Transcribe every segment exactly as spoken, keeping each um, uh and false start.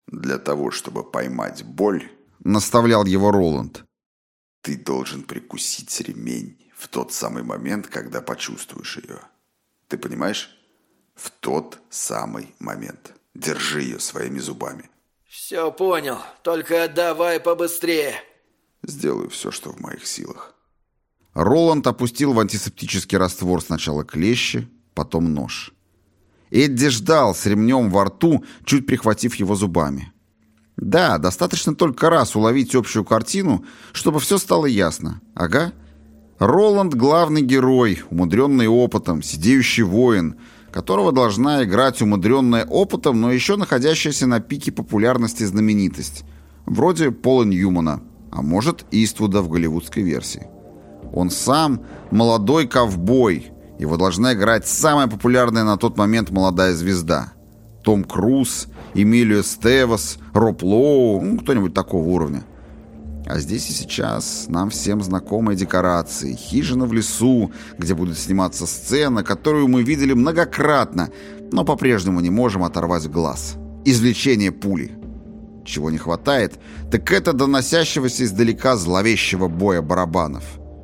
Для того, чтобы поймать боль, наставлял его Роланд, ты должен прикусить ремень в тот самый момент, когда почувствуешь ее. Ты понимаешь? В тот самый момент. Держи ее своими зубами. Все понял, только давай побыстрее. Сделаю все, что в моих силах. Роланд опустил в антисептический раствор сначала клещи, потом нож. Эдди ждал с ремнем во рту, чуть прихватив его зубами. Да, достаточно только раз уловить общую картину, чтобы все стало ясно. Ага. Роланд — главный герой, умудренный опытом, сидеющий воин, которого должна играть умудренная опытом, но еще находящаяся на пике популярности знаменитость, вроде Пола Ньюмана, а может, Иствуда в голливудской версии. Он сам молодой ковбой, его должна играть самая популярная на тот момент молодая звезда. Том Круз, Эмилио Эстевес, Роб Лоу, ну, кто-нибудь такого уровня. А здесь и сейчас нам всем знакомые декорации. Хижина в лесу, где будет сниматься сцена, которую мы видели многократно, но по-прежнему не можем оторвать глаз. Извлечение пули. Чего не хватает, так это доносящегося издалека зловещего боя барабанов.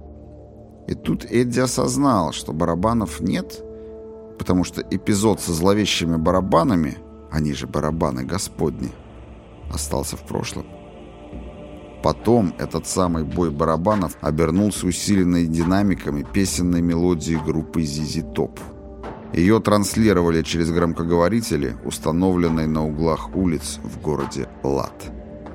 И тут Эдди осознал, что барабанов нет, потому что эпизод со зловещими барабанами, они же барабаны Господни, остался в прошлом. Потом этот самый бой барабанов обернулся усиленной динамиками песенной мелодии группы зизи Топ. Ее транслировали через громкоговорители, установленные на углах улиц в городе Лад.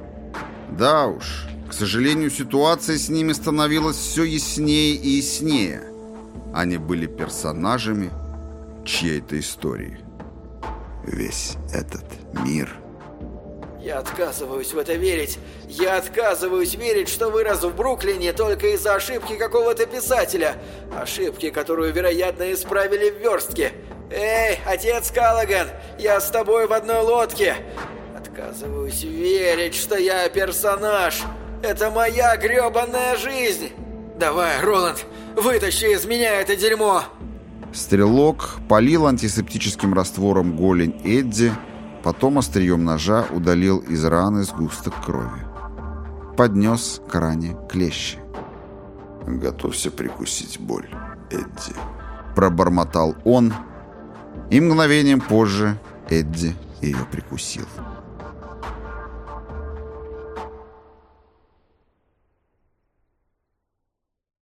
Да уж, к сожалению, ситуация с ними становилась все яснее и яснее. Они были персонажами чьей-то истории. Весь этот мир... Я отказываюсь в это верить. Я отказываюсь верить, что вырос в Бруклине только из-за ошибки какого-то писателя. Ошибки, которую, вероятно, исправили в верстке. Эй, отец Каллаган, я с тобой в одной лодке. Отказываюсь верить, что я персонаж. Это моя гребаная жизнь. Давай, Роланд, вытащи из меня это дерьмо. Стрелок полил антисептическим раствором голень Эдди, потом острием ножа удалил из раны сгусток крови. Поднес к ране клещи. «Готовься прикусить боль, Эдди», — пробормотал он, и мгновением позже Эдди ее прикусил.